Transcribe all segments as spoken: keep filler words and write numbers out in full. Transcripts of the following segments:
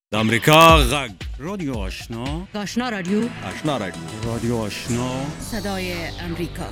د امریکا غږ رادیو آشنا آشنا رادیو آشنا رادیو رادیو آشنا صدای امریکا.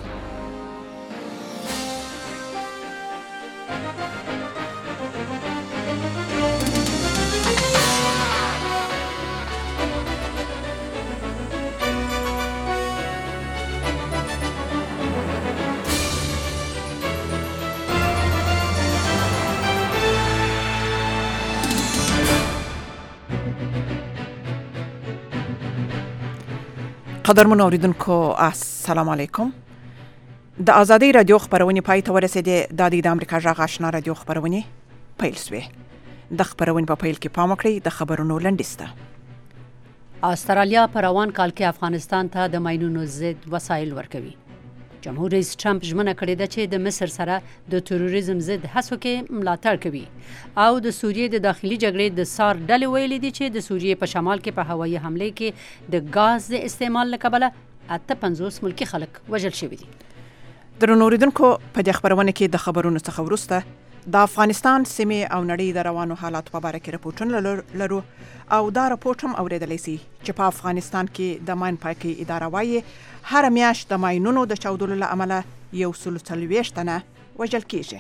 قدرمن اوریدونکو السلام علیکم. د آزادۍ رادیو خبرونه پای ته ورسېدې. د د امریکا غږ آشنا رادیو خبرونه پیل شوې. د خبرونه په پیل کې پام وکړئ د خبرونو لنډیسته. استرالیا په روان کال کې افغانستان ته د ماینونو ضد وسایل ورکوي. جمهور رئیس ټرمپ ژمنه کړې ده چې د مصر سره د تروریزم ضد هڅو کې ملاتړ کوي او د سوریې د داخلي جګړې د سار ډلې ویلي دي چې د سوریې په شمال کې په هوایي حمله کې د غاز د استعمال له کبله اته پنځوس ملکي خلک وژل شوي دي. درنو اوریدونکو په دې خبرونه کې د خبرونو څخه وروسته د افغانستان سیمې او نړۍ د روانو حالات په اړه کې راپورټونه لرو او دا راپورټ هم اوریدلی سي چې په افغانستان کې د ماین پاکي اداره وايي هر میاشت د ماینونو د چاودلو له امله یو سل څلوېښت تنه وژل کیږي.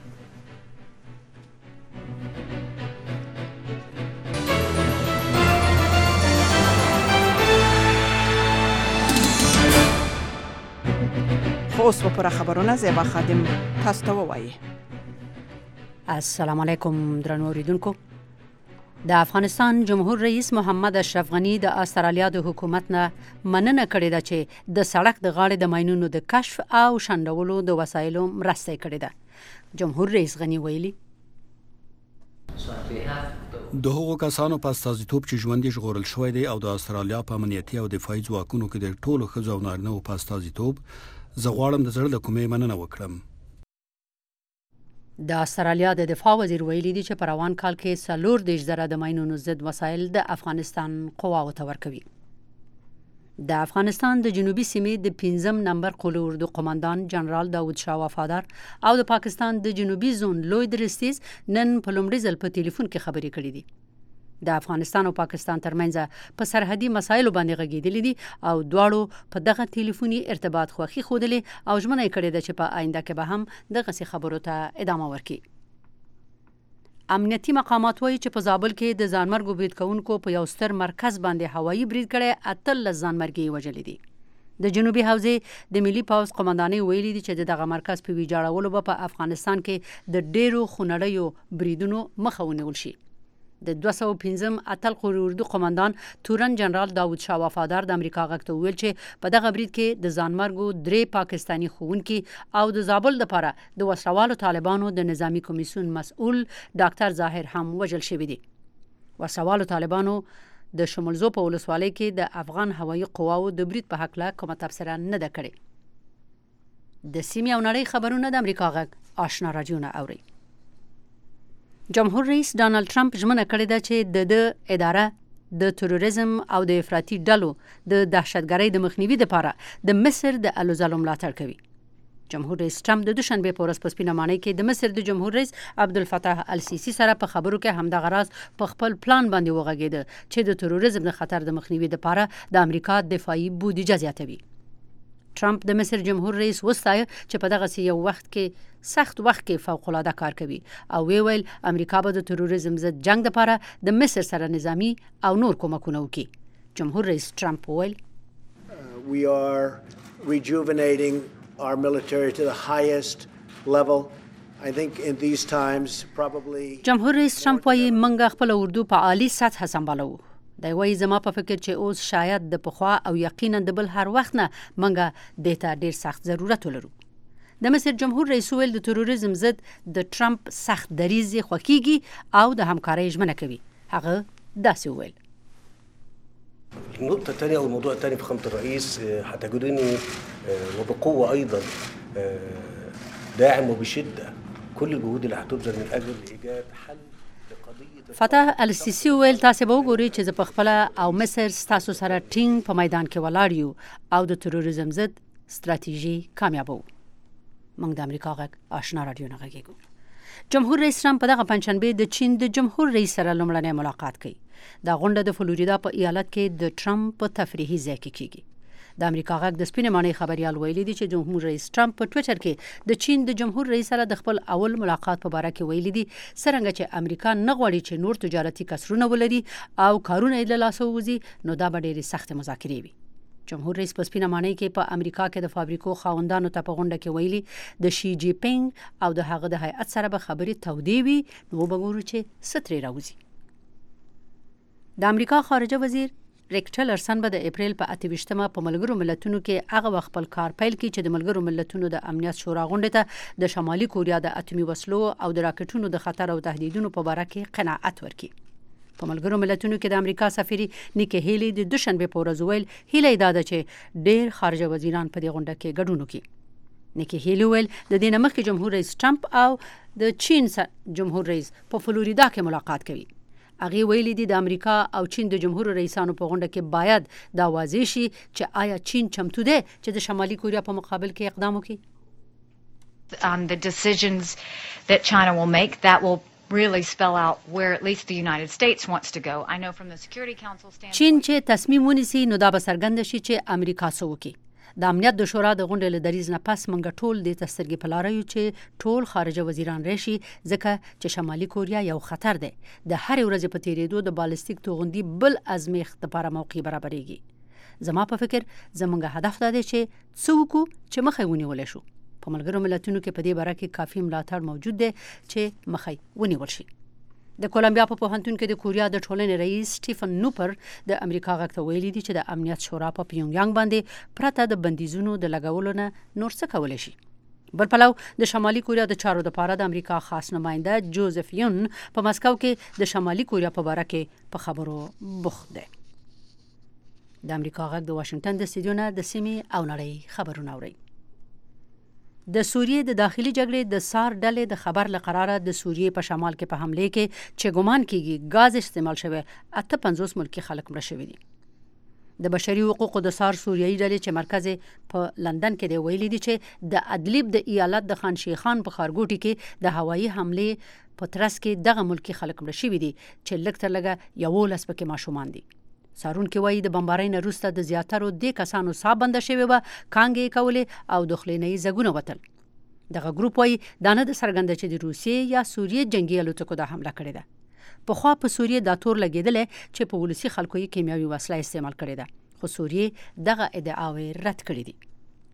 خو اوس په پوره خبرونه زیبا خادم تاسو ته ووایي. السلام علیکم درنو اوریدونکو. د افغانستان جمهور رئیس محمد اشرف غنی د استرالیا د حکومت نه مننه کړې ده چې د سړک د غاړې د ماینونو د کشف او شنډولو د وسایلو مرسته کړې ده. جمهور رئیس غنی ویلي د هغو کسانو په استازیتوب چې ژوند یې ژغورل شوی دی او د استرالیا په امنیتي او دفاعي ځواکونو کې د ټولو ښځو او نارینه‌و په استازیتوب زه غواړم د زړه له کومې مننه وکړم. د استرالیا د دفاع وزیر ویلي دی چې په روان کال کې څلور دېرش زره د ماینونو ضد وسایل د افغانستان قواو ته ورکوي. د افغانستان د جنوبي سیمې د پنځم نمبر قول اردو قماندان جنرال داود شاه وفادار او د پاکستان د جنوبي زون لوی درستیز نن په لومړي ځل په ټلیفون کې خبرې کړې دي. د افغانستان او پاکستان ترمنځ په سرحدي مسایلو باندې غږېدلې دي او دواړو په دغه ټلیفوني ارتباط خوښي ښودلې او ژمنه یې کړې ده چې په آینده کې به هم دغسې خبرو ته ادامه ورکړي. امنیتي مقامات وایي چې په زابل کې د ځانمرګو برید کوونکو په یو ستر مرکز باندې هوایي برید کړی اتلس ځانمرګي وژلي دي. د جنوبي حوزې د ملي پوځ قماندانۍ ویلي دي چې دغه مرکز په ویجاړولو به په افغانستان کې د ډېرو خونړیو بریدونو مخه ونیول شي. د دوه سوه پنځم اتل قول اردو قماندان تورن جنرال داود شاه وفادار د امریکا غږ ته وویل چې په دغه برید کې د ځانمرګو درې پاکستاني ښوونکي او د زابل لپاره د وسلوالو طالبانو د نظامی کمیسیون مسؤل ډاکټر ظاهر هم وژل شوي دي. وسلوالو طالبانو د شمولزو په ولسوالۍ کې د افغان هوایي قواو د برید په هکله کومه تبصره نه ده کړې. د سیمې او نړۍ خبرونه د امریکا غږ آشنا رادیو نه اوري. جمهور رئیس ډانلډ ټرمپ ژمنه کړې ده چې د د اداره د تروریزم او د افراطي ډلو د دهشتګرۍ د مخنیوي لپاره د مصر د الوزالو ملاتړ کوي. جمهور رئیس ټرمپ د دوشنبه په ورځ په سپینه ماڼۍ کې د مصر د جمهور رئیس عبدالفتاح السیسی سره په خبرو کې همدغه راز په خپل پلان باندې وغږېده چې د تروریزم د خطر د مخنیوي لپاره د امریکا دفاعي بودیجه زیاتوي. ټرمپ د مصر جمهور رئیس وستایه چې په دغه یو وخت کې سخت وخت کې فوق العاده کار کوي او وی ویل امریکا به د تروریزم ضد جنگ لپاره د مصر سره نظامی او نور کومکونه وکړي. جمهور رئیس ټرمپ ویل we are rejuvenating our military to the highest level. I think in these times probably جمهور رئیس ټرمپ وايي موږ خپل اردو په عالی سطح سمبالو. دا وایي زما په فکر چې اوس شاید د پخوا او یقینا د بل هر وخت نه موږ د ته ډیر سخت ضرورت ولرو. د مصر جمهور رئیس ویل د تروریزم ضد د ټرمپ سخت دریځ خوښیږي او د همکارۍ ژمنه کوي. هغه داسې ویل. النقطة الثانية أو الموضوع الثاني فخامة الرئيس هتجدني وبقوة أيضا داعم وبشدة كل الجهود اللي هتبذل من أجل إيجاد حل. فتح السیسی ویل تاسو به وګورئ چې په خپل او مصر تاسو سره ټینګ په میدان کې ولاړ یو او د تروریزم ضد ستراتیژي کامیابو. موږ د امریکا غږ آشنا رادیو نه غږیږو. جمهور رئیس ترامپ په دغه پنځشنبه د چین د جمهور رئیس سره لومړنی ملاقات کوي. دا غونډه د فلوریدا په ایالت کې د ټرمپ په تفریحي ځای کې کیږي. د امریکا غږ د سپینې ماڼۍ خبريال ویلي دي چې جمهور رئیس ټرمپ په ټوئیټر کې د چین د جمهور رئیس سره د خپل اول ملاقات په اړه کې ویلي دي څنګه چې امریکا نه غواړي چې نور تجارتي کسرونه ولري او کارونه یې له لاسه ووځي، نو دا به ډېرې سخت مذاکرې وي. جمهور رئیس په سپینه ماڼۍ کې په امریکا کې د فابریکو خاوندانو ته په غونډه کې ویلي د شي جی پینګ او د هغه د هیئت سره به خبرې تودې وي، نو به ګورو چې څه ترې راوځي. د امریکا خارجه وزیر ریک ټیلرسن به د اپریل په اته ویشتمه په ملګرو ملتونو کې هغه وخت خپل کار پیل کړي چې د ملګرو ملتونو د امنیت شورا غونډې ته د شمالي کوریا د اتمی وسلو او د راکټونو د خطر او تهدیدونو په اړه کې قناعت ورکړي. په ملګرو ملتونو کې د امریکا سفیر نیکی هیلی د دوشنبه په ورځ ویل هیله ده چې ډېر خارجه وزیران په دې غونډه کې ګډون وکړي. نیکی هیلی ویل د دې نه مخکې جمهور رئیس ټرمپ او د چین جمهور رئیس په فلوریدا کې ملاقات کوي. هغه ویلي دي د امریکا او چین د جمهور رئیسانو په غونډه کې باید دا واضح شي چې آیا چین چمتو ده چې د شمالي کوریا په مقابل کې اقدام وکړي. Um, the decisions that China will make, that will really spell out where at least the United States wants to go. I know from the Security Council standpoint. چین چې تصمیم ونیسي نو دا به څرګنده شي چې امریکا څه وکړي. د امنیت د شورا د غونډې له دریځ نه پس موږ ټول د تسترګې په لاره یو چې ټول خارجه وزیران راشي ځکه چې شمالي کوریا یو خطر دی. د هر ورځې په تیریدو د بالستیک توغندي بل ازمیښت لپاره موقع برابرېږي. زما په فکر زموږ هدف دا دی چې څه وکړو چې مخه ونیول شو. په ملګرو ملتونو کې په دې باره کې کافي ملاتړ موجود دی چې مخه ونیول شي. د کولمبیا په پوهنتون کې د کوریا د ټولنې رئیس سټیفن نوپر د امریکا غږ ته ویلي دي چې د امنیت شورا په پیونګیانګ باندې پرته د بندیزونو د لګولو نه نور څه کولی شي. بل پلو د شمالي کوریا د چارو لپاره د امریکا خاص نماینده جوزف یون په مسکو کې د شمالي کوریا په اړه کې په خبرو بوخت دی. د امریکا غږ د واشنگټن د استودیو نه د سیمې او نړۍ خبرونه اوري. د سوریې د داخلي جګړې د سار ډلې د خبر لقراره د سوریې په شمال کې په حمله کې چې ګومان کیږي غاز استعمال شوی اته پنځوس ملکی خلک مړه شوي دي. د بشري حقوقو د سار سوریایي ډلې چې مرکز په لندن کې دی ویلي دي چې د ادلیب د ایالت د خان شیخان په خارګوټي کې د هوایي حمله په ترڅ کې دغه ملکی خلک مړه شوي دي چې لږ تر لږه یولس پکې ماشومان دي. سارون کې وایي د بمبارۍ نه وروسته د زیاترو دې کسانو ساه بنده شوې وه، کانګې کولې او د خولینۍ ځګونه وتل. دغه ګروپ وایي دا نه ده څرګنده چې د روسیې یا سوریې جنګي الوتکو دا حمله کړې ده. پخوا په سوریې دا تور لګېدلی چې په ولسي خلکو یې کیمیاوي وسله استعمال کړې ده، خو سوریې دغه ادعاوې رد کړې دي.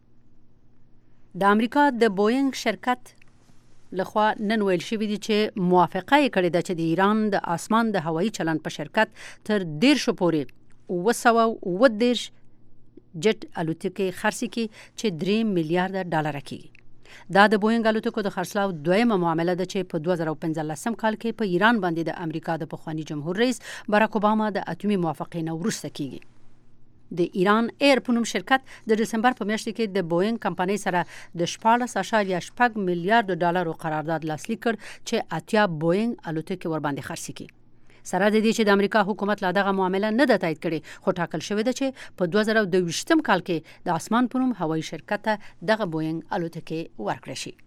د امریکا د بوینګ شرکت لخوا نن ویل شوي دي چې موافقه یې کړې ده چې د ایران د آسمان د هوایي چلند په شرکت تر دیرشو پورې اوه سوه اوه دېرش جټ الوتکې خرڅې کړي چې درې میلیارډه ډالره کېږي. دا د بوینګ الوتکو د خرڅلاو دویمه معامله ده چې په دوه زره پنځلسم کال کې په ایران باندې د امریکا د پخواني جمهور رئیس باراک اوباما د اتمي موافقې نه وروسته کېږي. د ایران ایر په نوم شرکت د دسمبر په میاشت کې د بوینګ کمپنۍ سره د شپاړس اعشاریه شپږ میلیارډ ډالرو قرارداد لاسلیک کړ چې اتیا بوینګ الوتکې ورباندې خرڅې کړي. سره د دې چې د امریکا حکومت لا دغه معامله نه ده تایید کړې، خو ټاکل شوې ده چې په دوه زره دوه ویشتم کال کې د آسمان په نوم هوایي شرکت ته دغه بوینګ الوتکې ورکړې شي.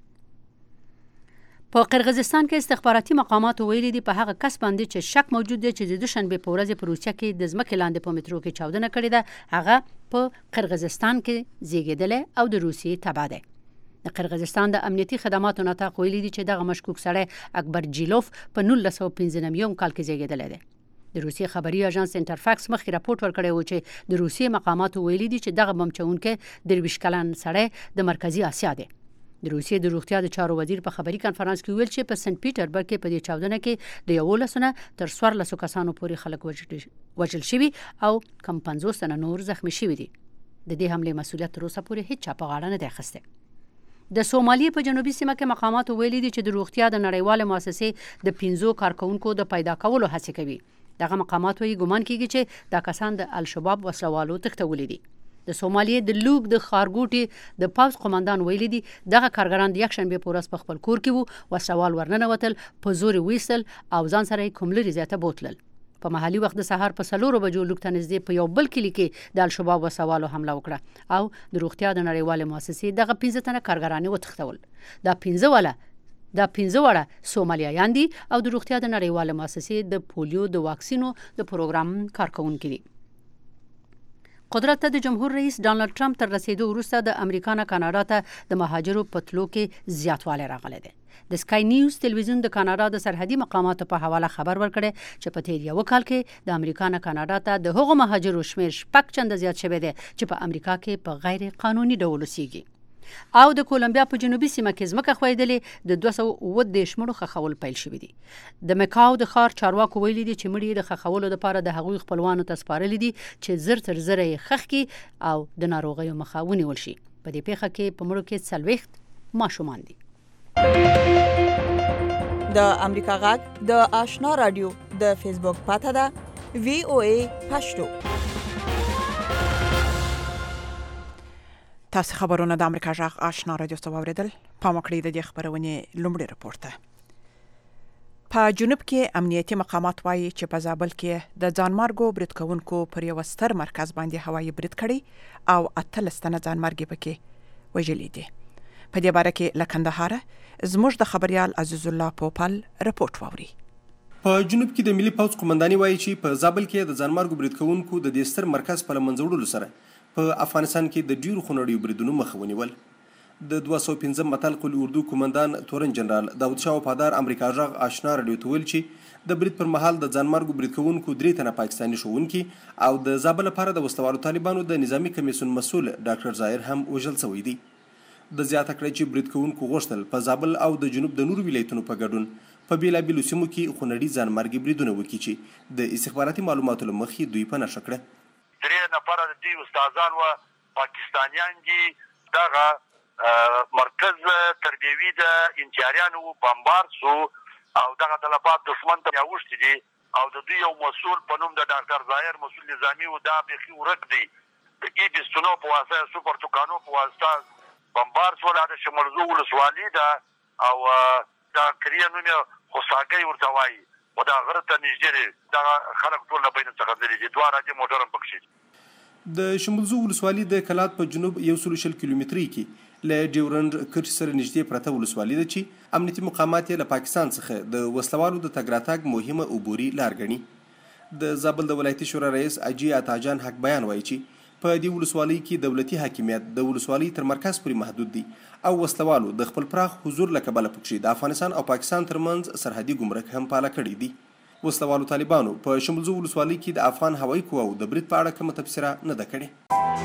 په قرغیزستان کې استخباراتي مقامات ویلي دي په هغه کس باندې چې شک موجود دی چې د دوشنبه په ورځ په روسیه کې د ځمکې لاندې په مترو کې چاودنه کړې ده، هغه په قرغیزستان کې زیږیدلی او د روسیې تبع دی. د قرغیزستان د امنیتي خدماتو نطاق ویلي دي چې دغه مشکوک سړی اکبر جیلوف په نولس سوه پنځه نوي کال کې زیږیدلی دی. د روسیې خبري اژانس انټرفاکس مخکې راپورټ ورکړی و چې د روسیې مقاماتو ویلي دي چې دغه بم چلوونکی درویشت کلن سړی د مرکزي اسیا دی. د روسیې د روغتیا د چارو وزیر په خبري کنفرانس کې ویل چې په سنت پیټربرګ کې په دې چاودنه کې د یولسو نه تر څوارلسو کسانو پورې خلک وژل شوي او کم پنځوس تنه نور زخمي شوي دي. د دې حملې مسؤلیت تر اوسه پورې هیڅ چا په غاړه نه دی اخیستی. د سومالیې په جنوبي سیمه کې مقاماتو ویلي دي چې د روغتیا د نړیوالې مؤسسې د پنځو کارکونکو د پیدا کولو هڅې کوي. دغه مقامات وایي ګمان کیږي چې دا کسان د الشباب وسلوالو تښتولي دي. د سومالیې د لوګ د خارګوټي د پاوز قومندان ویلي دي دغه کارګران د یکشنبه په ورځ په خپل کور کې وو، وسلوال ورننوتل، په زور ویستل او ځان سره یې کوم لرې ځای ته بوتلل. په محلي وخت د سهار په څلورو بجو لوګ ته نږدې په یو بل کلي کې د الشباب وسلوالو حمله وکړه او د روغتیا د نړیوالې مؤسسې دغه پنځه تنه کارګران یې وتښتول. دا پنځه واله دا پنځه وړه سومالیایان دي او د روغتیا د نړیواله مؤسسې د پولیو د واکسینو د پروګرام کارکونکي دي. قدرت ته د جمهور رئیس ډانلډ ټرمپ تر رسیدو وروسته د امریکا نه کاناډا ته د مهاجرو په تلو کې زیاتوالی راغلی دی. د سکای نیوز تلویزیون د کاناډا د سرحدي مقاماتو په حواله خبر ورکړی چې په تیر یو کال کې د امریکا نه کاناډا ته د هغو مهاجرو شمیر شپږ چنده زیات شوی دی چې په امریکا کې په غیر قانوني ډول اوسېږي. او د کولمبیا په جنوبي سیمه کې ځمکه ښویېدلې د دوه سوه اووه دېرش مړو ښخول پیل شوي دي. د مکاو د ښار چارواکو ویلي دي چې مړي د ښخولو لپاره د هغوی خپلوانو ته سپارلي دي چې زر تر زره یې ښخ کړي او د ناروغیو مخه ونیول شي. په دې پیښه کې په مړو کې څلوېښت ماشومان دي. د امریکا غږ د آشنا رادیو د فیسبوک پاته ده وی او ای پښتو. تاسو خبرونه د امریکا غږ آشنا رادیو څخه واوریدل. پام وکړئ د دې خبرونې لومړی راپور ته. په جنوب کې امنیتي مقامات وایي چې په زابل کې د ځانمارګو برید کوونکو پر یو ستر مرکز باندې هوایي برید کړی او اتلس تنه ځانمارګي پکې وژلي دي. په دې باره کې له کندهاره زموږ د خبريال عزیز الله پوپل رپورټ واوري. په جنوب کې د ملي پوځ قومنداني وایي چې په زابل کې د ځانمارګو برید کوونکو د دې ستر مرکز په منځوړلو سره په افغانستان کې د ډیرو خونړیو بریدونو مخه ونیول. د دوه سوه پنځم متل قل اردو قومندان تورن جنرال داود شاه وفادار امریکا غږ آشنا رادیو ته ویل چې د برید پر مهال د ځانمارګو برید کوونکو درې تنه پاکستاني ښوونکي او د زابل لپاره د وسلوالو طالبانو د نظامی کمیسیون مسؤل ډاکټر ظاهر هم وژل شوی دی. د زیاته کړی چې برید کوونکو غوښتل په زابل او د جنوب د نورو ولایتونو په ګډون په بیلابیلو سیمو کې خونړي ځانمارګي بریدونه وکړي چې د استخباراتي معلوماتو له مخې دوی په نښه کړه. درې نفره د دوی استادان و پاکستانیان دي. دغه مرکز تربیوي د انتیاریانو بمبار سو او دغه طلبات دښمن ته راوښتي دي او د دوی یو مسؤل په نوم د ډاکټر ظاهر مسؤل نظامي و دا بیخي ورک دی. د ای بستونو په واسطه سوپر توکانو په واسطه بمبار سو د شمالزو ولسوالي ده او دا کریه نوم یې خوساګۍ ورته وایي و دا غره ته نږدې دی. دغه خلک ټول له بین څخه تللي دي. دوه راجې موټر هم پکښې دي. د شمولزو ولسوالي د کلات په جنوب یو سل شل کیلومتري کې له ډیورند کرښ سره نږدې پرته ولسوالي ده چې امنیتي مقامات یې له پاکستان څخه د وسلوالو د تګ راتګ مهمه عبوري لار ګڼي. د زابل د ولایتي شورا رئیس اجي عطاجان حق بیان وایي چې په دې ولسوالۍ کې دولتي حاکمیت د ولسوالۍ تر مرکز پورې محدود دی او وسلوالو د خپل پراخ حضور له کبله پکښې د افغانستان او پاکستان ترمنځ سرحدي ګمرک هم پاله کړي دي. وسلوالو طالبانو په شمولزو ولسوالۍ کې د افغان هوایي قواو د برید په اړه کومه تبصره نه ده کړې.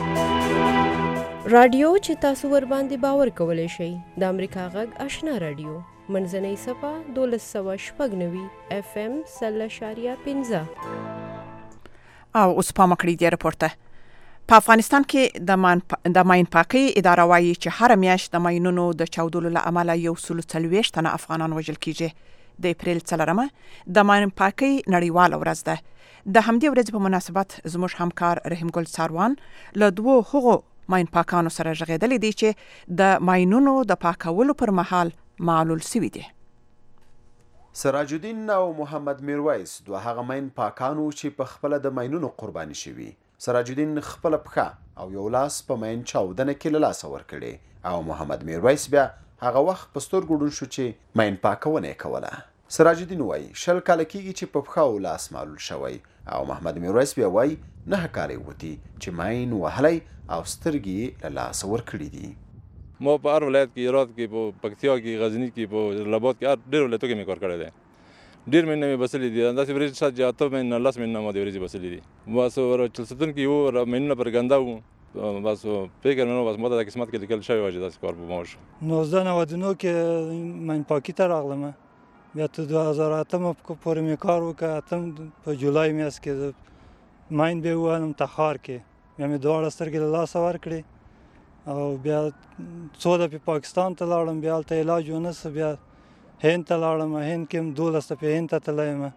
رادیو چې تاسو ور باندې باور کولی شئ د امریکا غږ آشنا رادیو منځنۍ صفه دولس سوه شپږ نوي اف ام سل اشاریه پنځه. او اوس پام وکړئ دې راپور ته. په افغانستان کې د مان د ماین پاکۍ اداره وایي چې هر میاشت د ماینونو د چاودلو له امله یو سل څلوېښت تنه افغانان وژل کیږي. د اپریل څلورمه د ماین پاکۍ نړیواله ورځ ده. د همدې ورځې په مناسبت زموږ همکار رحیم ګل ساروان له دوو هغو ماین پاکانو سره ژغېدلی دی چې د ماینونو د پاکولو پر مهال معلول سوي دي. سراج الدین او محمد میرویس دوه هغه ماین پاکانو چې په خپله د ماینونو قرباني شوي. سراج الدین خپله پښه او یو لاس په ماین چاودنه کې له لاسه ورکړې او محمد میرویس بیا هغه وخت په سترګو ړوند شو چې ماین پاکونه یې کوله. سراج الدین وایي شل کاله کېږي چې په پښه او لاس معلول شوی او محمد میرویس بیا وایي نهه کاله یې وتي چې ماین وهلی او سترګې یې له لاسه ورکړي دي. ما په هر ولایت کې هرات کې په پکتیا کې غزني کې په جلالاباد کې هر ډېر ولایتو کې مې کار کړی دی. ډېر مېنه مې بسلي دي. همداسې ورځې شاید چې اته مېنه لس مېنه ما د ورځې بسلي دي. بس چلستون کې وو مېنونه پر ګنده وو. بس فکر مې نو بس ما د قسمت کې لیکل شوی و چې داسې کار به ما وشو. نوزده نود و نه کې ماین پاکي ته راغلم. بیا تر دوه هزار اتم پورې مې کار وکړ. اتم په جولای میاشت کې ماین به ووهلم تخار کې. بیا مې دواړه سترګې له لاسه ورکړې او بیا څو دفعې پاکستان ته لاړم. بیا هلته علاج ونه سو. بیا هند ته لاړم. هند کې هم دولس دفعې هند ته تللی یم.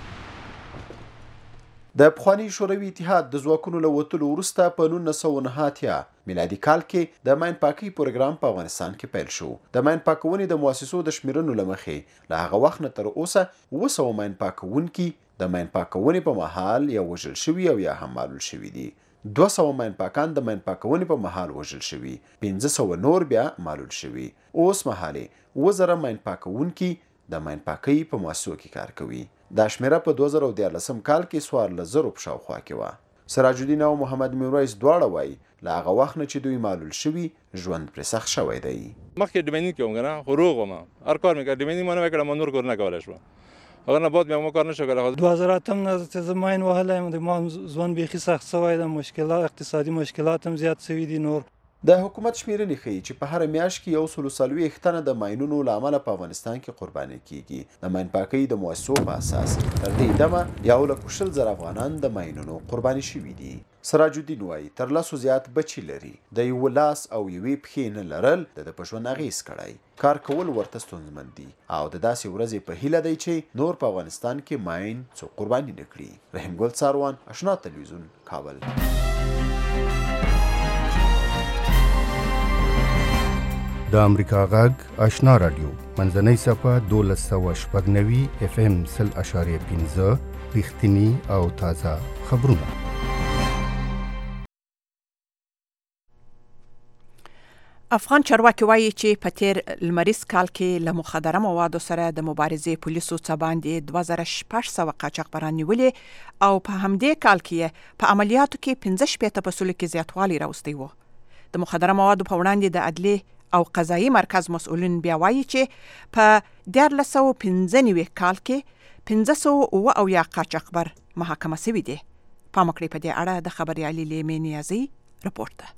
د پخواني شوروي اتحاد د ځواکونو له وتلو وروسته په نولس سوه نهه اتیا میلادي کال کې د ماین پاکۍ پروګرام په افغانستان کې پیل شو. د ماین پاکونې د مؤسسو د شمیرنو له مخې له هغه وخت نه تر اوسه اوه سوه ماین پاکونکي د ماین پاکونې په مهال یا وژل شوي او یا هم معلول شوي دي. دوه سوه ماین پاکان د ماین پاکونې په مهال وژل شوي، پنځه سوه نور بیا معلول شوي. اوس مهالې اووه زره ماین پاکونکي د ماین پاکۍ په مؤسسو کې کار کوي. دا شمیره په دوه زره دیارلسم کال کې څوارلس زرو په شاوخوا کې وه. سراج الدین او محمد میرویس دواړه وایي له هغه وخت نه چې دوی معلول شوي ژوند پرې سخت شوی دی. مخکې ډیمینډ کوم که نه، خو روغ وم، هر کار مې کړ، ډیمینډ مې نه کړه، ما نور کار نه کولی شوم. هغه نه بعد مې هم کار نه شو کولی. دوه زره اتم نه چې زه ماین وهلی یم، د ما ژوند بیخي سخت شوی دی، مشکلات اقتصادي مشکلات هم زیات شوي دي. نور د حکومت شمیرنې ښیي چې په هره میاشت کې یو سلو څلوېښت تنه د ماینونو له امله په افغانستان کې قرباني کیږي. د ماین پاکۍ د مؤسسو په اساس تر دې دمه یو لک شل زره افغانان د ماینونو قرباني شوي دي. سراج الدین وایي تر لسو زیات بچي لري، د یوه لاس او یوې پښې نه لرل د ده په ژوند اغېز کړی. کار کول ورته ستونزمن دي او د داسې ورځې په هیله دی چې نور په افغانستان کې ماین څوک قرباني نه کړي. رحیم ګل څاروان، اشنا تلویزیون، کابل. د امریکا غږ آشنا رادیو منځنۍ صفحه دولس سوه شپږ نوي اف ام سل اشاریه پنځه رښتیني او تازه خبرونه. افغان چارواکي وایي چې په تیر لمریز کال کې له مخدره موادو سره د مبارزې پولیسو څه باندې دوه زره شپږ سوه قاچاقبران نیولې او په همدې کال کې په عملیاتو کې پنځه شپېته په سلو کې زیاتوالی راوستی و. د مخدره موادو په وړاندې د عدلیې او قضایي مرکز مسؤلین بیا وایي چې په دیارلس سوه پنځه نوي کال کې پنځه سوه اووه اویا قاچاقبر محاکمه شوي دي. پام وکړئ په دې اړه د خبریالي لیمې نیازي رپورټ ده.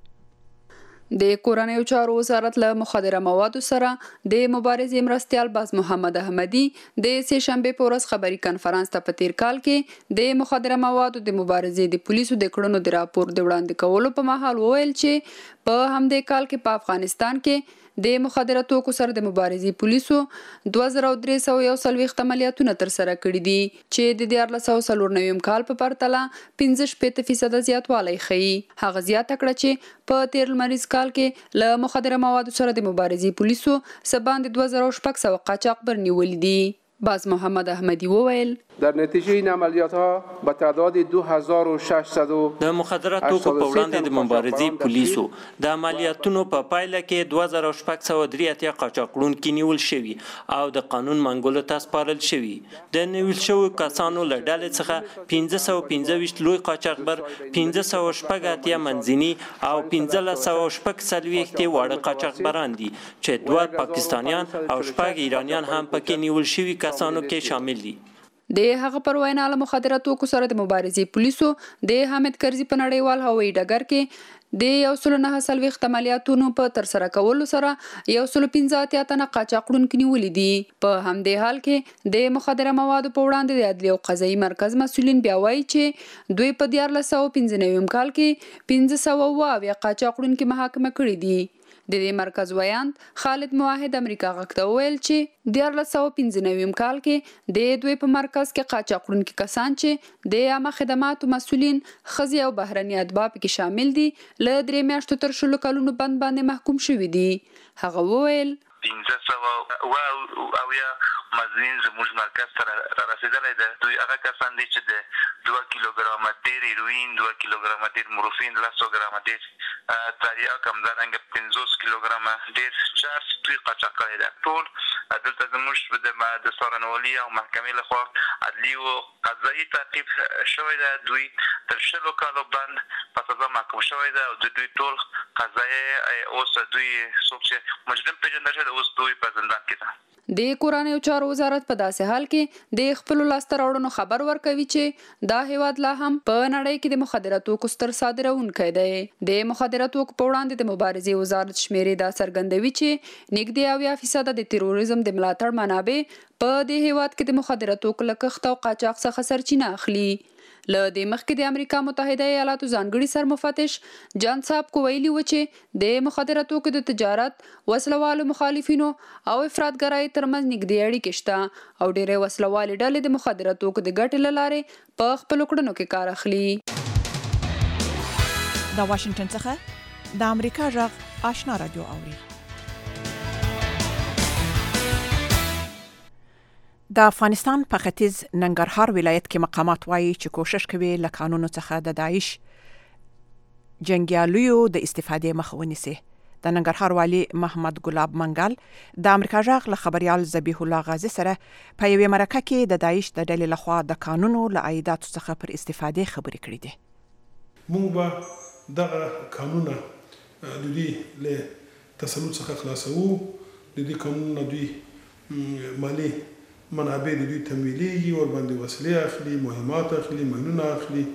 د کورنیو چارو وزارت له مخدره موادو سره د مبارزې مرستیال باز محمد احمدي د سه شنبه په ورځ خبري کانفرنس ته په تیر کال کې د مخدره موادو د مبارزې د پولیسو د کړنو د راپور د وړاندې کولو په مهال وویل چې په همدې کال کې په افغانستان کې د مخدره توکو سره د مبارزې پولیسو دوه زره درې سوه یو څلوېښت عملیاتونه ترسره کړي دي چې د دیارلس سوه څلور نوي کال په پرتله پنځه شپېته فیصده زیاتوالی ښیي. هغه زیاته کړه چې په تیر لمریز کال کې له مخدره موادو سره د مبارزې پولیسو څه باندې دوه زره شپږ سوه قاچاقبر نیولي دي. باز محمد احمدی وویل در نتیجه این عملیات ها با تعداد دو هزار و ششصد د مخدره توکو په وړاندې د مبارزې پولیسو د عملیاتونو په پایله کې دوه زره شپږ سوه درې اتیا قاچاقړونکي نیول شوي او د قانون منګولو ته سپارل شوي. د نیول شویو کسانو له ډلې څخه پنځه سوه پنځه ویشت لوی قاچاقبر، پنځه سوه شپږ اتیا منځني او پنځلس سوه شپږ څلوېښت یې واړه قاچاقبران دي چې دوه پاکستانیان او شپږ ایرانیان هم پکې نیول شوي کسانو کې شامل دي. د هغه پر وینا له مخدره توکو سره د مبارزې پولیسو د حامد کرزي په نړیوال هوایي ډګر کې د یو سلو نهه څلوېښت عملیاتونو په ترسره کولو سره یو سلو پنځه اتیا تنه قاچاقړونکي نیولي دي. په همدې حال کې د مخدره موادو په وړاندې د عدلیې او قضایي مرکز مسؤلین بیا وایي چې دوی په دیارلس سوه پنځه نوي کال کې پنځه سوه اووه اویا قاچاقړونکي محاکمه کړي دي. د دې مرکز ویاند خالد موحد امریکا غږ ته وویل چې دیارلس سوه پنځه نوي کال کې د دوی په مرکز کې قاچاقړونکي کسان چې د عامه خدماتو مسؤلین، ښځې او بهرني اتباع پکې شامل دي له درې میاشتو تر شلو کلونو بند باندې محکوم شوي دي. هغه وویل پنځه سوه اووه اویا مزین زموږ مرکز ته را رسېدلی ده. دوی هغه کسان دي چې د دوه کیلوګرامه ډېر هیروین، دوه کیلوګرامه ډېر مورفین، لسو ګرامه ډېر تریاک، همدارنګه پنځوس کیلوګرامه ډېر چرس دوی قاچاق کړی ده. ټول دلته زموږ د څارنوالي او محکمې لخوا عدلي او قضایي تعقیب شوی ده. دوی تر شلو کالو بند په سزا محکوم شوی ده او د دوی ټول قضایي اوس دوی څوک چې مجرم پېژندل شوی ده اوس دوی په زندان کې ده. د کورنیو چارو وزارت په داسې حال کې د خپلو لاسته راوړنو خبر ورکوي چې دا هیواد لا هم په نړۍ کې د مخدره توکو ستر صادروونکی دی. د مخدره توکو په وړاندې د مبارزې وزارت شمیرې دا څرګندوي چې نږدې اویا فیصده د تروریزم د ملاتړ منابع په دې هیواد کې د مخدره توکو له کښت او قاچاق څخه سرچینه اخلي. له دې مخکې د امریکا متحده ایالاتو ځانګړي سرمفتش جان صاحب کو ویلي و چې د مخدره توکو د تجارت، وسلوالو مخالفینو او افراطګرۍ ترمنځ نږدې اړیکې شته او ډېرې وسلوالې ډلې د مخدره توکو د ګټې له لارې په خپلو کړنو کې کار اخلي. د واشنگټن څخه د امریکا غږ آشنا رادیو اوري. د افغانستان په ختیځ ننګرهار ولایت کې مقامات وایي چې کوشش کوي له قانونو څخه د داعش جنګیالیو د استفادې مخه ونیسي. د ننګرهار والي محمد ګلاب منګل د امریکا غږ له خبريال ذبیح الله غازی سره په یوې مرکه کې د داعش د ډلې لخوا د قانونو له عایداتو څخه پر استفادې خبرې کړې دي. موږ به دغه قانونه د دې له تسلط څخه خلاصوو. د دې قانونونه دوی مالي منابع د دوی تمویلېږي، ورباندې وسلې اخلي، مهمات اخلي، ماینونه اخلي.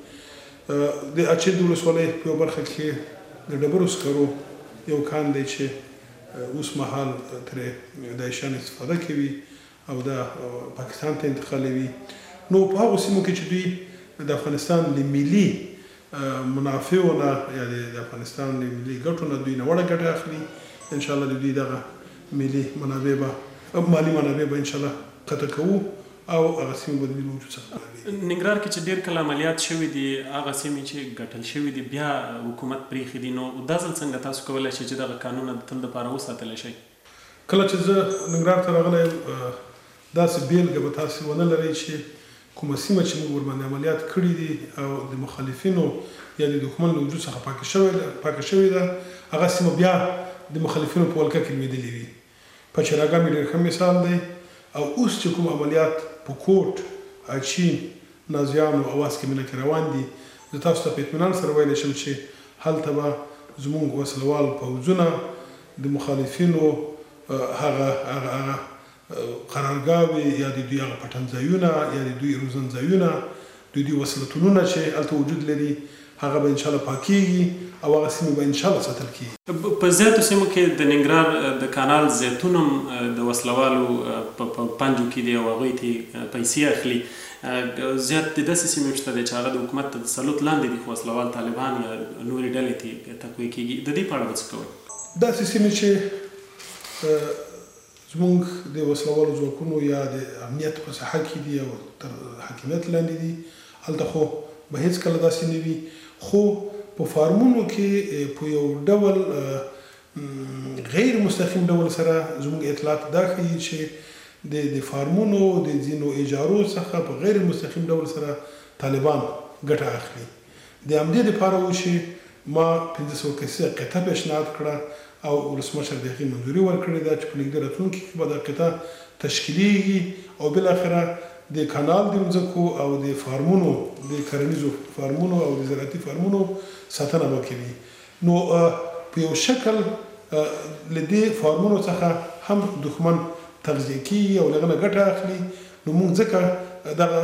د اچین د ولسوالۍ په یوه برخه کې د ډبرو سکرو یو کان دی چې اوس مهال ترې داعشیان استفاده کوي او دا پاکستان ته انتقالوي. نو په هغو سیمو کې چې دوی د افغانستان له ملي منافعو نه یا د افغانستان له ملي ګټو نه دوی نه وړه ګټه اخلي، انشاءالله د دوی دغه ملي منابع به مالي منابع به انشاءالله قطع کوو او هغه سیمې به د دوی وجود څخه ننګرهار کې چې ډېر کله عملیات شوي دي، هغه سیمې چې ګټل شوي دي بیا حکومت پرېښي دي، نو دا ځل څنګه تاسو کولی شئ چې دغه قانونه د تل دپاره وساتلی شئ؟ کله چې زه ننګرهار ته راغلی یم داسې بیلګه به تاسې ونه لرئ چې کومه سیمه چې موږ ورباندې عملیات کړي دي او د مخالفینو یا د دښمن له وجود څخه پاکه شوې ده، هغه سیمه بیا د مخالفینو په ولکه کې لوېدلې وي. پچراګا مې ډېر ښه مثال دی. او اوس چې کوم عملیات په کوټ، اچین، نازیانو او واس کې مینه کې روان دي، زه تاسو ته په اطمینان سره ویلی شم چې هلته به زموږ وسلوال پوځونه د مخالفینو هغه هغه قرارګاوې یا د دوی هغه پټنځایونه یا د دوی روزنځایونه، د دوی وسلتونونه چې هلته وجود لري، هغه به انشاءالله پاکیږي او هغه سیمې به انشاءالله ساتل کیږي. په زیاتو سیمو کې د ننګرهار د کانال زیتون هم د وسلوالو په پنجو کې دي او هغوی ته پیسې اخلي. زیات د داسې سیمې شته دی چې هغه د حکومت تر تسلط لاندې دي، خو وسلوال طالبان یا نورې ډلې ته تقویه کېږي. د دې په اړه به څه کوئ؟ داسې سیمې چې زموږ د وسلوالو ځواکونو یا د امنیت په ساحه کې دي او تر حاکمیت لاندې دي، هلته خو به هېڅکله داسې نه وي. خو په فارمونو کې په یو ډول غیر مستقیم ډول سره زموږ اطلاعات دا ښیي چې د د فارمونو د ځینو اجارو څخه په غیر مستقیم ډول سره طالبان ګټه اخلي. د همدې دپاره و چې ما پنځه سوه کسیزه قطعه پیشنهاد کړه او ولسمشر د هغې منظوري ورکړې ده چې په نږدې راتلونکي کې به دا قطعه تشکیلیږي او بالاخره د کانال د مځکو او د فارمونو د کرنیزو فارمونو او د زراعتي فارمونو ساتنه به کوي. نو په یو شکل له دې فارمونو څخه هم دښمن تغذیه کیږي او له هغه نه ګټه اخلي. نو موږ ځکه دغه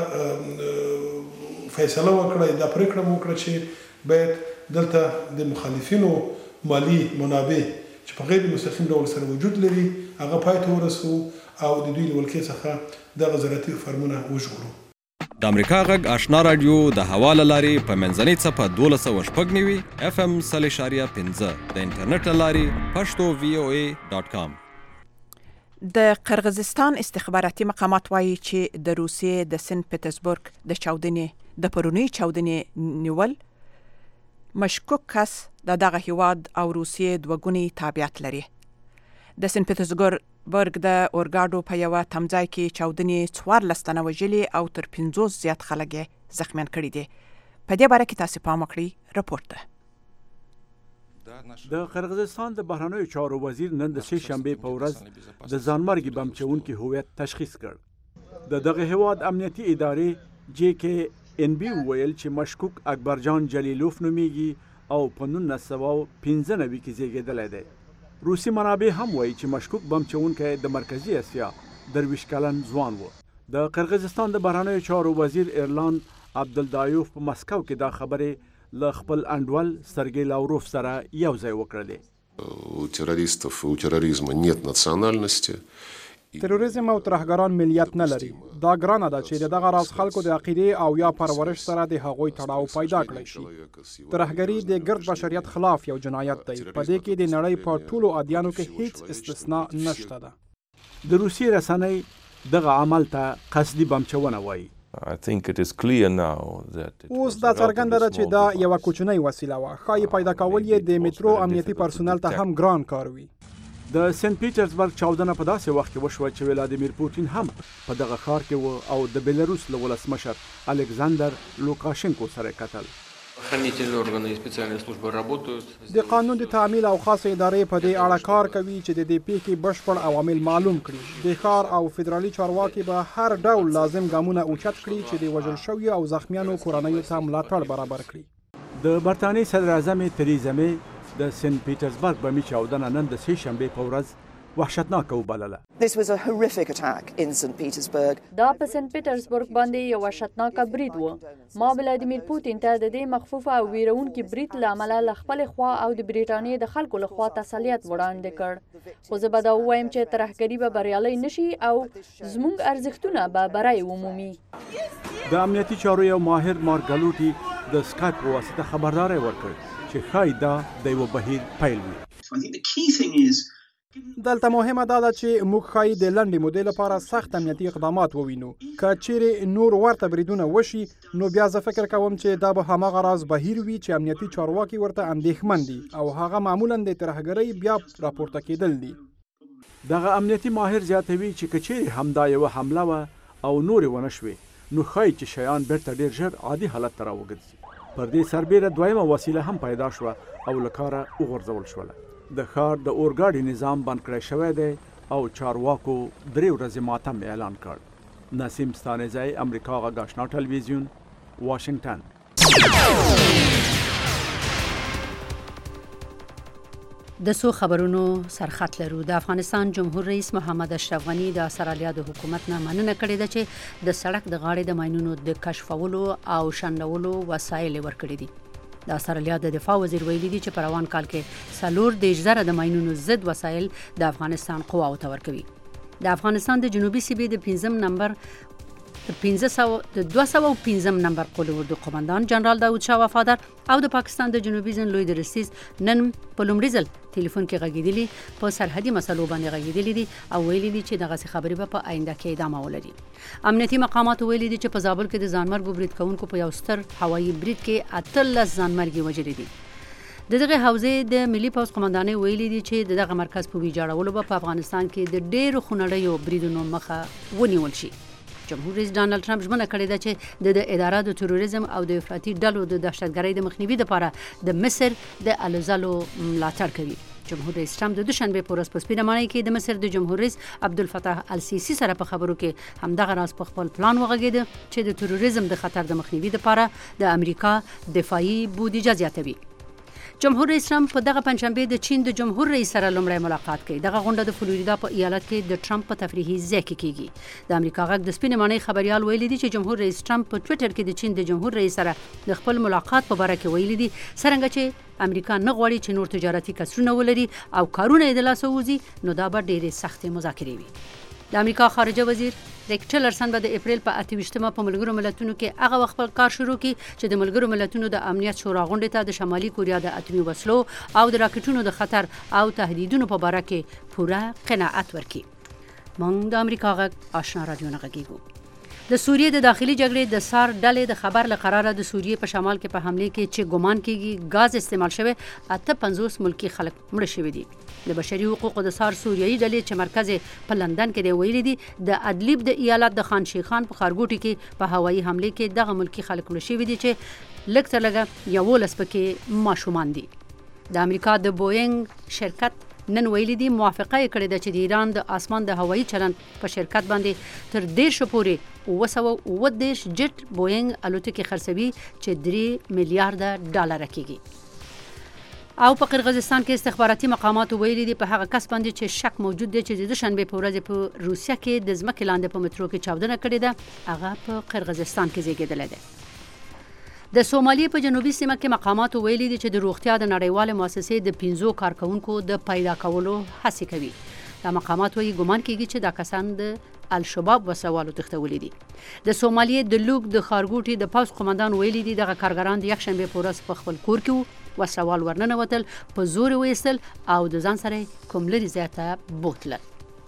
فیصله وکړه، دا پرېکړه مو وکړه چې باید دلته د مخالفینو مالي منابع چې په غیر مستقیم ډول سره وجود لري هغه پای ته ورسوو او د دوی له ولکې څخه دغه زراعتي فارمونه وژغورو. د امریکا غږ آشنا رادیو د هوا له لارې په منځنۍ څپه دولس سوه شپږ نوي اف ام سل اشاریه پنځه د انټرنیټ له لارې پښتو وی او ای ډاټ کام. د قرغیزستان استخباراتي مقامات وایي چې د روسیې د سن پټرزبورګ د چاودنې د پرونی چاودنې نیول مشکوک کس د دغه هیواد او روسیې دوه تابعیت لري. د سن پټرزبورګ د اورګاډو په یوه تمځای کې چاودنې څوارلس تنه وژلي او تر پنځوس زیات خلک یې زخمیان کړي دي. په دې باره کې تاسې پام وکړئ. رپورټ ده. د قرغیزستان د بهرنیو چارو وزیر نن د سه شنبې په ورځ د ځانمرګي بم چلوونکي هویت تشخیص کړ. د دغه هیواد امنیتي ادارې جې کې ان بي وویل چې مشکوک اکبرجان جلیلوف نومیږي او په نولس سوه پنځه نوي کې زیږېدلی دی. روسي منابع هم وایي چې مشکوک بم چلوونکی د مرکزي اسیا درویش کلن ځوان و. د قرغیزستان د بهرنیو چارو وزیر ایرلان عبدالدایوف په مسکو کې دا خبرې له خپل انډول سرګی لاوروف سره یو ځای وکړلې. У террористов, у терроризма нет национальности. تروریزم او ترهګران ملیت نه لري. دا ګرانه ده چې دغه راز خلکو د عقیدې او یا پرورش سره د هغوی تړاو پیدا کړی شي. ترهګري د ګرد بشریت خلاف یو جنایت دی. په دې کې د نړۍ په ټولو ادیانو کې هیڅ استثناء نشته ده. د روسي رسنۍ دغه عمل ته قصدي بمچونه وایي. I think it is clear now that اوس دا څرګنده ده چې دا یوه کوچنۍ وسیله وه. ښایي پیدا کول یې د میټرو امنیتي پرسونل ته هم ګران کار وي. د سنت پیټرزبرګ چاودنه په داسې وخت کې وشوه چې ولادیمیر پوتین هم په دغه ښار کې و او د بیلاروس له ولسمشر الکساندر لوکاشنکو سره کتل. Охранительные органы и специальные службы работают. د قانون د تعمیل او خاص ادارې په دې اړه کار کوي چې د دې پیښې بشپړ عوامل معلوم کړي. د ښار او فدرالي چارواکي به هر ډول لازم ګامونه اوچت کړي چې د وژل شویو او زخمیانو کورنیو ته ملاتړ برابر کړي. د برتانیې صدر اعظم تریزا می د سنت پیټرزبرګ بمي چاودنه نن د سې شنبې په ورځ وحشتناک وبلله. This was a horrific attack in Saint Petersburg. دا په سنت پیټرزبورګ باندې یو وحشتناک برید و. ما ولادیمیر پوتین ته د دې مخفوفه او ویرونکي برید له امله له خپل خوا او د بریټانیې د خلکو له خوا تسلیت وړاندې کړ. خو زه به دا ووایم چې ترهګري به بریالی نشي او زموږ ارزښتونه به بری ومومي. د امنیتي چارو یو ماهر مارګلوټي د سکایپ په واسطه خبرداری ورکړ چې ښایي دا د یوه بهیر پیل وي. I think the key thing is دلته مهمه دا ده چې موږ ښایي د لنډې مودې لپاره سخت امنیتي اقدامات ووینو. که چیرې نور ورته بریدونه وشي نو بیا زه فکر کوم چې دا به هماغه راز بهیر وي چې امنیتي چارواکي ورته اندېښمن دي او هغه معمولا د ترهګرۍ بیا راپورته کېدل دي. دغه امنیتي ماهر زیاتوي چې که چیرې همدا یوه حمله وه او نورې ونه شوې نو ښایي چې شیان بیرته ډېر ژر عادي حالت ته راوګرځي. پر دې سربیره دویمه وسیله هم پیدا شوه او له کاره وغورځول شوله. د ښار د اورګاډي نظام بند کړی شوی دی او چارواکو درې ورځې ماتم اعلان کړ. نسیم ستانزی، امریکا غږ آشنا ټلویزیون، واشنگټن. د سو خبرونو سرخط لرو. د افغانستان جمهور رئیس محمد اشرف غنی د استرالیا د حکومت نه مننه کړې ده چې د سړک د غاړې د ماینونو د کشفولو او شنډولو وسایل ورکړي دي. د استرالیا د دفاع وزیر ویلي دي چې په روان کال کې څلور دېرش زره د ماینونو ضد وسایل د افغانستان قواو ته ورکوي. د افغانستان د جنوبي سیمې د پنځم نمبر د پنځه سوه د دوه سوه او پنځم نمبر قول اردو قماندان جنرال داود شاه وفادار او د پاکستان د جنوبي زون لوی درستیز نن په لومړي ځل ټلیفون کې غږېدلي په سرحدي مسلو باندې غږېدلي دي او ویلي دي چې دغسې خبرې به په آینده کې ادامه ولري. امنیتي مقاماتو ویلي دي چې په زابل کې د ځانمرګو برید کوونکو په یو ستر هوایي برید کې اتلس ځانمرګي وژلي دي. د دغه حوزې د ملي پوځ قماندانۍ ویلي دي چې دغه مرکز په ویجاړولو به په افغانستان کې د ډېرو خونړیو بریدونو مخه ونیول شي. جمهور رئیس ډانلډ ټرمپ ژمنه کړې ده چې د اداره د تروریزم او د افراطي ډلو د دهشتګرۍ د مخنیوي لپاره د مصر د الوزالو ملاتړ کوي. جمهور رئیس ټرمپ د دوشنبې په ورځ په سپینه ماڼۍ کې د مصر د جمهور رئیس عبدالفتاح السیسي سره په خبرو کې همدغه راز په خپل پلان وغږېده چې د تروریزم د خطر د مخنیوي لپاره د امریکا دفاعي بودیجه زیاتوي. جمهور رئیس ټرمپ په دغه پنځشنبه د چین د جمهور رئیس سره لومړی ملاقات کوي. دغه غونډه د فلوریدا په ایالت کې د ټرمپ په تفریحي ځای کې کیږي. د امریکا غږ د سپینې ماڼۍ خبريال ویلي دي چې جمهور رئیس ټرمپ په ټوئیټر کې د چین د جمهور رئیس سره د خپل ملاقات په اړه کې ویلي دي څرنګه چې امریکا نه غواړي چې نور تجارتي کسرونه ولري او کارونه یې د لاسه ووځي نو دا به ډېرې سختې مذاکرې وي. د امریکا خارجه وزیر ریک ټیلرسن به د اپریل په اته ویشتمه په ملګرو ملتونو کې هغه وخت خپل کار شروع کړي چې د ملګرو ملتونو د امنیت شورا غونډې ته د شمالي کوریا د اتمي وسلو او د راکټونو د خطر او تهدیدونو په اړه کې پوره قناعت ورکړي. موږ د امریکا غږ آشنا رادیو نه غږیږو. د سوریې د داخلي جګړې د سار ډلې د خبر له قراره د سوریې په شمال کې په حمله کې چې ګمان کیږي غاز استعمال شوی اته پنځوس ملکی خلک مړه شوي دي. د بشري حقوقو د سار سوریایي ډلې چې مرکز په لندن کې دی ویلي دي د ادلیب د ایالت د خان شیخان په ښارګوټي کې په هوایي حمله کې دغه ملکی خلک مړه شوي دي چې لږ تر لږه یولس پکې ماشومان دي. د امریکا د بوینګ شرکت نن ویلي دي موافقه یې کړې ده چې د ایران د آسمان د هوایي چلند په شرکت باندې تر دېرشو پورې اوه سوه اووه دېرش جټ بوینګ الوتکې خرڅوي چې درې میلیارډه ډالره کېږي. او په قرغیزستان کې استخباراتي مقاماتو ویلي دي په هغه کس باندې چې شک موجود دی چې د دوشنبې په ورځ په روسیه کې د ځمکې لاندې په مترو کې چاودنه کړې ده هغه په قرغیزستان کې زیږېدلی دی. د سومالي په جنوبي سیمه کې مقاماتو ویلي دي چې د روغتیا د نړیوالې مؤسسې د پنځو کارکونکو د پیدا کولو هڅې کوي. دا مقامات وایي ګمان کیږي چې دا کسان د الشباب وسوالو تښتولي دي. د سومالي د لوک د ښارګوټي د پوځ قماندان ویلي دي دغه کارګران د یکشنبې په ورځ په خپل کور کې وسوال ورننوتل په زور ویستل او د ځان سره کوم لرې ځای ته بوتلل.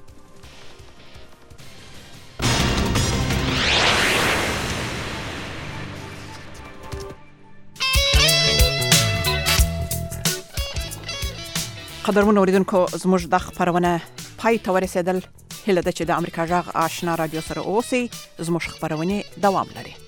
قدرمن اوریدونکو زموږ د خبرونه پای ته ورسېدل. هیله ده چې د امریکا غږ آشنا رادیو سره اوسئ. زموږ خبرونه دوام لري.